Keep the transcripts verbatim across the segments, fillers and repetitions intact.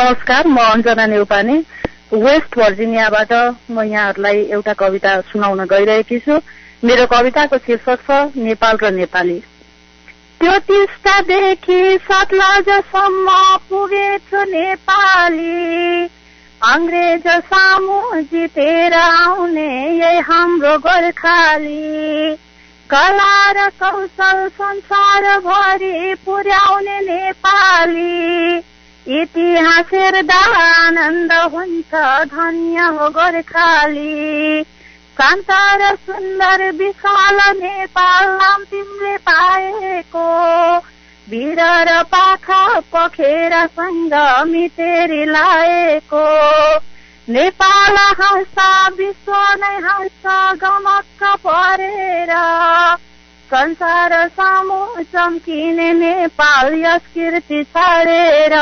नमस्कार, म अञ्जना नेउपाने वेस्ट भर्जिनियाबाट म यहाँहरूलाई एउटा कविता सुनाउन गइरहेकी छु। मेरो कविताको शीर्षक छ नेपाल र नेपाली। त्यो टिस्टादेखि सतलजसम्म पुगेछु नेपाली, अंग्रेज सामु जितेर आउने यही हाम्रो गोर्खाली। कला र कौशल संसारभरि पुर्याउने नेपाली, इतिहास हेर्दा आनन्द हुन्छ धन्य हो गोर्खाली। शान्त र सुन्दर विशाल नेपाल नाम तिमीले पाएको, वीर र पाखा पखेरासँग मितेरी लाएको। नेपाल हाँस्दा विश्व नै हाँस्छ गमक्क परेर, संसार सामु चम्किने नेपाल यस कीर्ति छाडेर।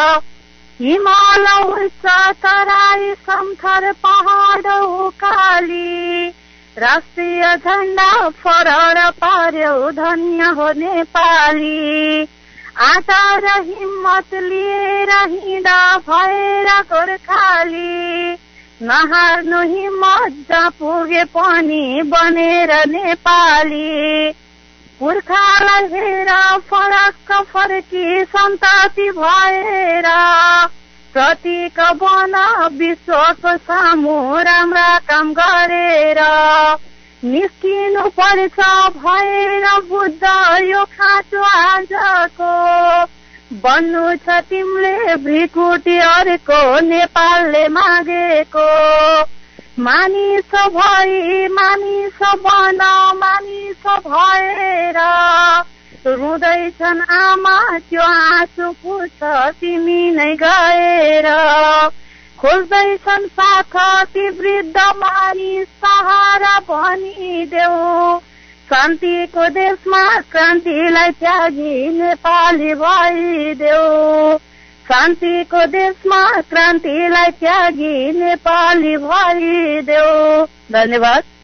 हिमाल उच्च तराई समथर पहाड उकाली, राष्ट्रिय झण्डा फरर पार्यो धन्य हो नेपाली। आँटा र हिम्मत लिएर हिँडा भएर गोर्खाली, नहार्नु हिम्मत जहाँ पुगे पनि बनेर नेपाली। पुर्खालाई हेर फरक्क फर्की सन्तति भएर, प्रतीक बन विश्वको सामु राम्रा काम गरेर। निस्किनु पर्छ भएर बुद्ध यो खाँचो आजको, बन्नु छ तिमीले भ्रिकुटी अर्को नेपालले मागेको। मानिस भई मानिस बन मानिस भएर, रुँदैछन् आमा त्यो आँसु पुछ तिमी नै गएर। खोज्दैछन् साथ ती वृद्ध मानिस सहारा भनिदेऊ, शान्तिको देशमा क्रान्तिलाई त्यागी नेपाली भइदेऊ। शान्तिको देशमा क्रान्तिलाई त्यागी नेपाली भइदेऊ। धन्यवाद।